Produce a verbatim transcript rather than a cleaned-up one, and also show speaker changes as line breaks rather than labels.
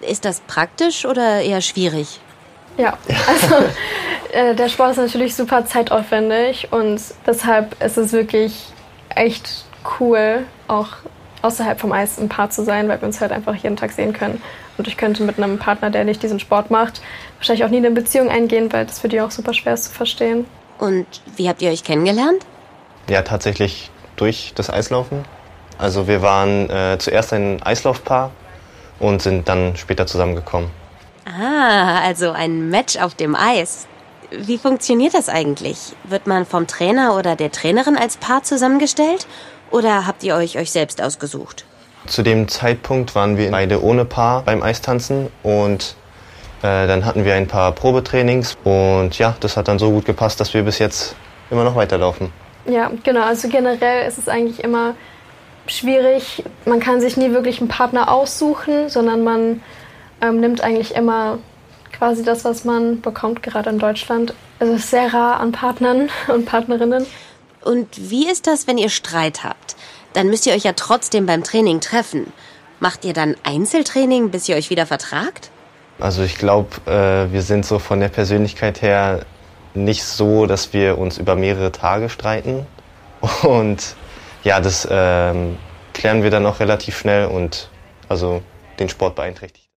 Ist das praktisch oder eher schwierig?
Ja, also äh, der Sport ist natürlich super zeitaufwendig und deshalb ist es wirklich echt cool, auch außerhalb vom Eis ein Paar zu sein, weil wir uns halt einfach jeden Tag sehen können. Und ich könnte mit einem Partner, der nicht diesen Sport macht, wahrscheinlich auch nie eine Beziehung eingehen, weil das für die auch super schwer ist zu verstehen.
Und wie habt ihr euch kennengelernt?
Ja, tatsächlich durch das Eislaufen. Also wir waren äh, zuerst ein Eislaufpaar und sind dann später zusammengekommen.
Ah, also ein Match auf dem Eis. Wie funktioniert das eigentlich? Wird man vom Trainer oder der Trainerin als Paar zusammengestellt? Oder habt ihr euch euch selbst ausgesucht?
Zu dem Zeitpunkt waren wir beide ohne Paar beim Eistanzen und äh, dann hatten wir ein paar Probetrainings und ja, das hat dann so gut gepasst, dass wir bis jetzt immer noch weiterlaufen.
Ja, genau. Also generell ist es eigentlich immer schwierig. Man kann sich nie wirklich einen Partner aussuchen, sondern man ähm, nimmt eigentlich immer quasi das, was man bekommt, gerade in Deutschland. Also es ist sehr rar an Partnern und Partnerinnen.
Und wie ist das, wenn ihr Streit habt? Dann müsst ihr euch ja trotzdem beim Training treffen. Macht ihr dann Einzeltraining, bis ihr euch wieder vertragt?
Also ich glaube, äh, wir sind so von der Persönlichkeit her nicht so, dass wir uns über mehrere Tage streiten. Und ja, das ähm, klären wir dann auch relativ schnell und also den Sport beeinträchtigt.